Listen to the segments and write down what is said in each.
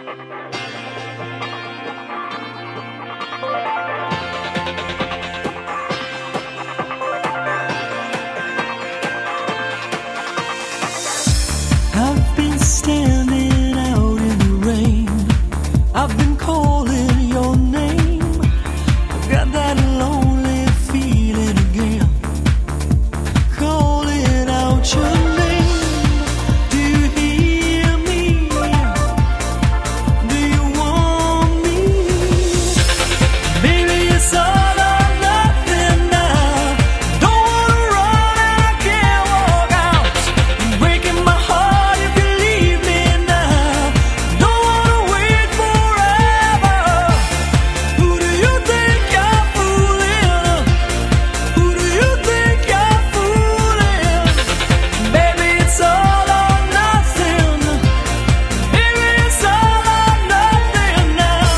I've been standing out in the rain. I've been calling your name. Got that lonely feeling again. Calling out your name. Do you hear me? Do you want me? Baby, it's all or nothing now. Don't wanna run and I can't walk out. You're breaking my heart if you leave me now. Don't wanna wait forever. Who do you think you're fooling? Who do you think you're fooling? Baby, it's all or nothing. Baby, it's all or nothing now.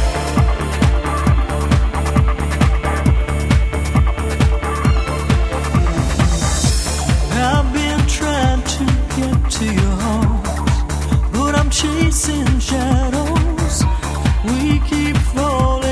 I've been trying to get to your heart, but I'm chasing shadows. We keep falling